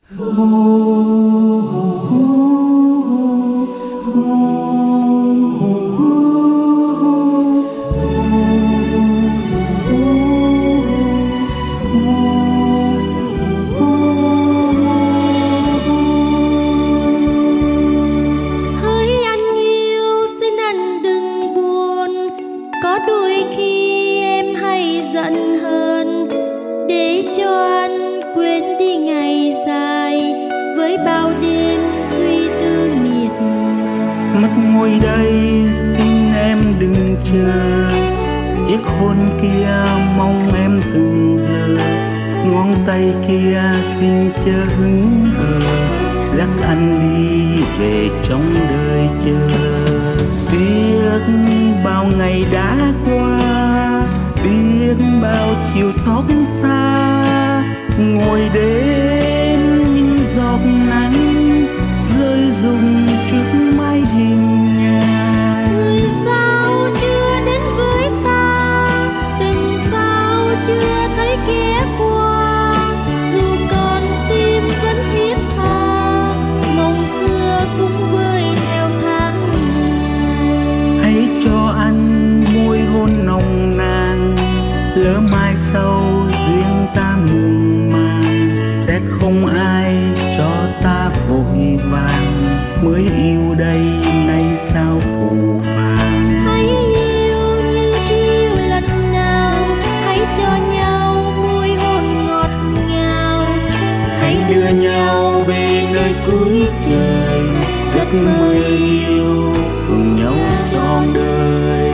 Hỡi anh yêu, xin anh đừng buồn. Có đôi khi em hay giận hờn, để cho anh quên đi ngày dài với bao đêm suy tư miệt mài. Mất ngồi đây xin em đừng chờ, chiếc hôn kia mong em từng giờ. Ngón tay kia xin chớ hững hờ, dắt anh đi về trong đời chờ. Biết bao ngày đã qua, biết bao chiều xót xa, ngồi đến những giọt nắng rơi rụng trước mái hiên nhà. Người sao chưa đến với ta, tình sao chưa thấy ghé qua, dù còn tim vẫn thiết tha, mộng xưa cũng vơi theo tháng ngày. Hãy cho anh môi hôn nồng nàn, lỡ mai sau duyên ta muộn màng, sẽ không ai cho ta vội vàng, mới yêu đây nay sao phù phàng. Hãy yêu như chiều lần nào, hãy cho nhau môi hôn ngọt ngào. Hãy đưa nhau về nơi cuối trời, giấc mơ yêu cùng nhau trọn đời.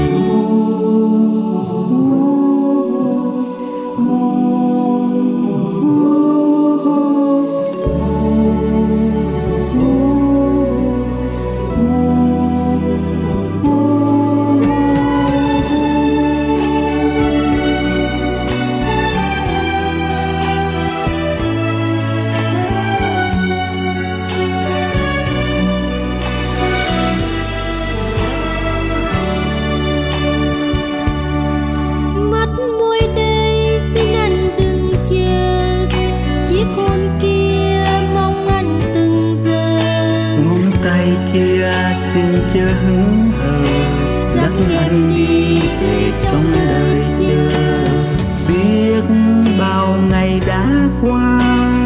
Mắt môi đây xin anh đừng chờ, chiếc hôn kia mong anh từng giờ. Ngón tay kia xin chớ hững hờ, dắt anh đi về trong đời chờ. Biết bao ngày đã qua,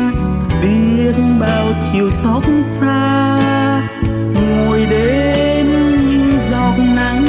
biết bao chiều xót xa, ngồi đến những giọt nắng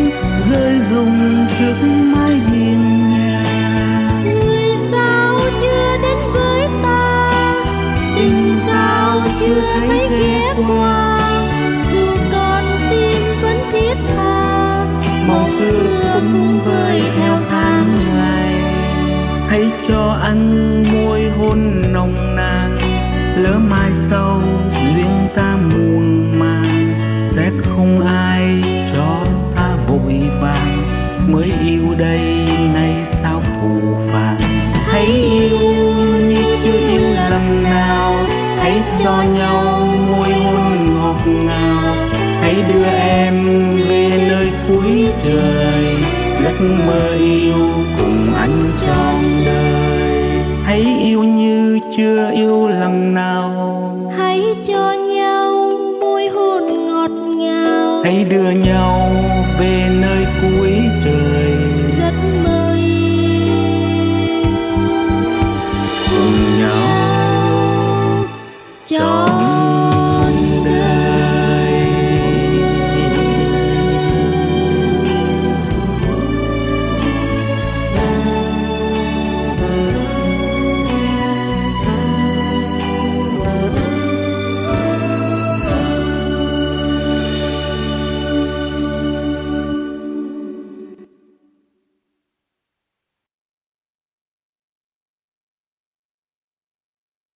rơi rụng trước mái hiên nhà. Người sao chưa đến với ta, tình sao chưa thấy ghé qua, dù còn tim vẫn thiết tha, mong xưa cũng vơi theo tháng ngày. Hãy cho anh môi hôn nồng nàn, lỡ mai sau duyên ta muộn màng, sẽ không ai cho ta vội vàng, mới yêu đây nay sao phù phàng. Hãy yêu như chưa yêu lần nào, hãy cho nhau môi hôn ngọt ngào. Hãy đưa em về nơi cuối trời, giấc mơ yêu cùng anh trọn đời. Hãy yêu như chưa yêu lần nào, Hãy cho nhau môi hôn ngọt ngào. hãy đưa nhau về nơi cuối trời, Giấc mơ yêu cùng nhau cho